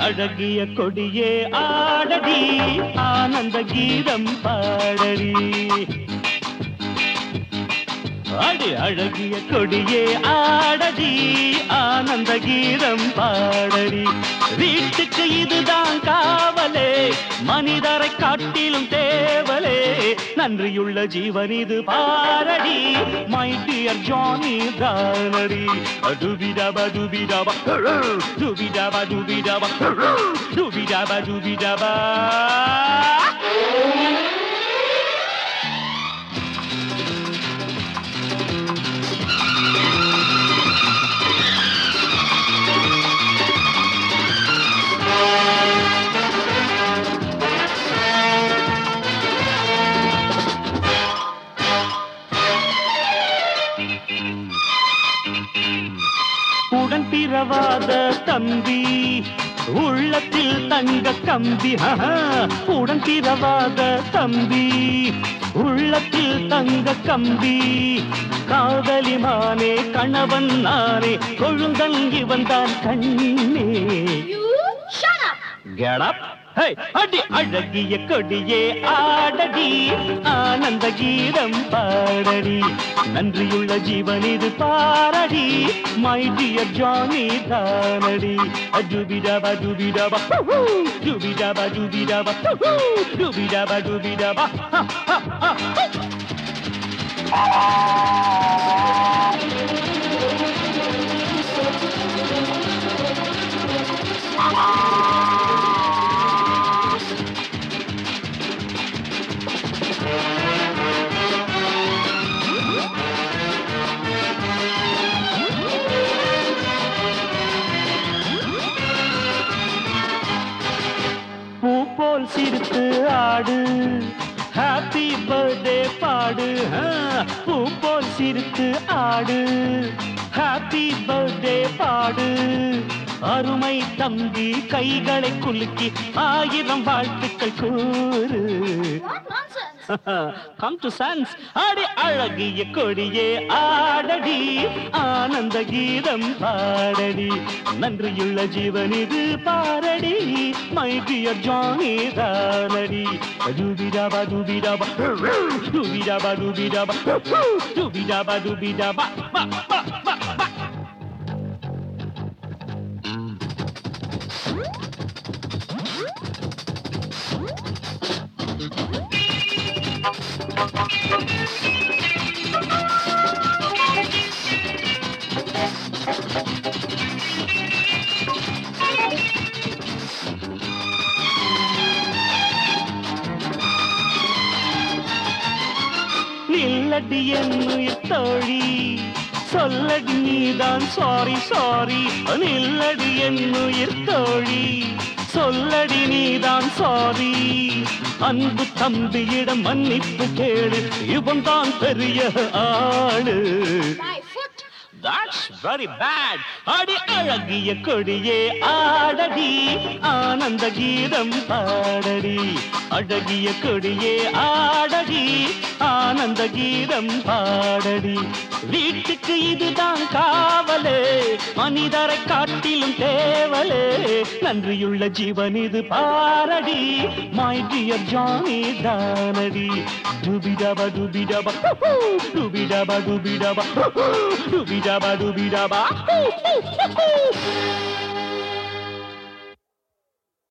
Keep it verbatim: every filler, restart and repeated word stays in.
அழகிய கொடியே ஆடடி ஆனந்த கீதம் பாடடி அடி அழகிய கொடியே ஆடடி ஆனந்த கீதம் பாடடி வீட்டுக்கு இதுதான் காவலே மனிதரை காட்டிலும் தேவலே நன்றியுள்ள ஜீவன் இது பாரடி மை டியர் ஜானி தானடி டுபிடபா டுபிடபா டுபிடபா டுபிடபா டுபிடபா டுபிடபா உடன் பிறவாத தம்பி உள்ளத்தில் தங்க கம்பி உடன் பிறவாத தம்பி உள்ளத்தில் தங்க கம்பி காதலி மானே கணவன் நானே கொழுந்தன் இவன் தான் கண்ணே Get up! Hey, அடி அழகிய கொடியே ஆடடி ஆனந்த கீதம் பாடடி நன்றியுள்ள ஜீவன் இது பாரடி மை டியர் ஜானி தானடி டுபிடபா டுபிடபா டுபிடபா டுபிடபா டுபிடபா டுபிடபா பூ போல் சிரித்து ஆடு ஹாப்பி பர்த்டே பாடு பூ போல் சிரித்து ஆடு ஹாப்பி பர்த்டே பாடு அருமை தம்பி கைகளை குலுக்கி ஆயிரம் வாழ்த்துக்கள் கூறு Come to sense அடி அழகிய கொடியே ஆடடி ஆனந்த கீதம் பாடடி நன்றியுள்ள ஜீவன் இது பாரடி மை டியர் ஜானி தானடி டுபிடபா டுபிடபா டுபிடபா டுபிடபா டுபிடபா டுபிடபா நில்லடி என்னுயிர் தோழி சொல்லடி நீதான் சாரி சாரி நில்லடி என்னுயிர் தோழி சொல்லடி நீதான் சாரி அன்பு தம்பியிடம் மன்னிப்பு கேளு இவன் தான் பெரிய ஆளு That's very bad. அடி அழகிய கொடியே ஆடடி ஆனந்த கீதம் பாடடி அழகிய கொடியே ஆடடி ஆனந்த கீதம் பாடடி வீட்டுக்கு இதுதான் காவலே மனிதரை காட்டிலும் தேவலே நன்றியுள்ள ஜீவன் இது பாரடி மை டியர் ஜானி தானடி டுபிடபா டுபிடபா டுபிடபா டுபிடபா டுபிடபா டுபிடபா